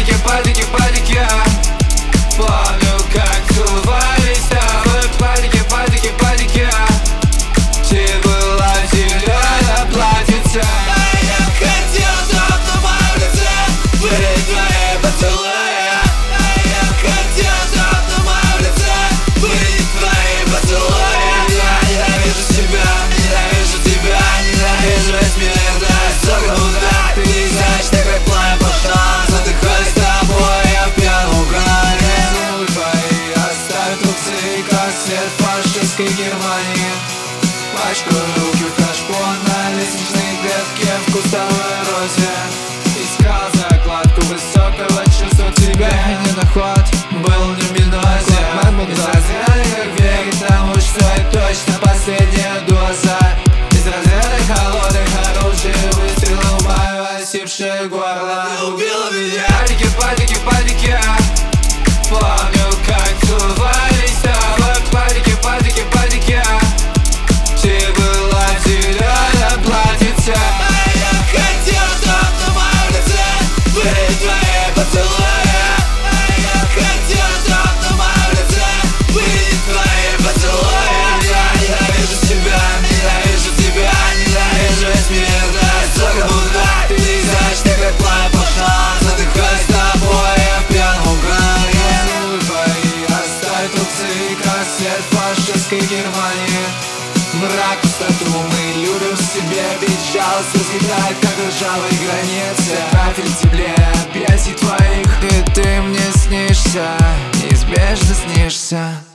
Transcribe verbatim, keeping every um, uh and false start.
Падики, падики, падики. Помню, как целовались с тобой в падике, падике, падике. Ты была в зелёном платьице, а я хотел, чтоб на моем лице были твои поцелуи. А я хотел, чтоб на моем лице были твои поцелуи. Я ненавижу тебя, ненавижу тебя, ненавижу весь мир, да, сука, да. Ты не знаешь, ты как пламя пошла, задыхаюсь с тобой, я в пьяном угаре. Поцелуй твои оставят рубцы, как свет фашистской Германии. Пачкаю руки в кашпо на лестничной клетке в кустовой розе. Искал закладку высокого чувства тебя, не наход был не в минозе. Из разряда как верить тому, что это точно последняя доза. Из разряда холодных оружий выстрелов в мое осипшее горло. Ты убила меня. Падики, падики, падики. Помню, как целовались с тобой в падике, падике, падике. Ты была в зелёном платьице, а я хотел, чтоб на моем лице были твои поцелуи. А я хотел, чтоб на моем лице были твои поцелуи. Я ненавижу тебя, ненавижу тебя, ненавижу весь мир, да, сука, мудак. Ты не знаешь, ты как пламя пошла, задыхаюсь с тобой, я в пьяном угаре. Поцелуй твои оставят рубцы, как свет фашистской Германии. Мрак, пустоту мы любим в себе, бить жалость разъедает, как ржавые границы. Кафель в тепле объятий твоих, и ты мне снишься, неизбежно снишься.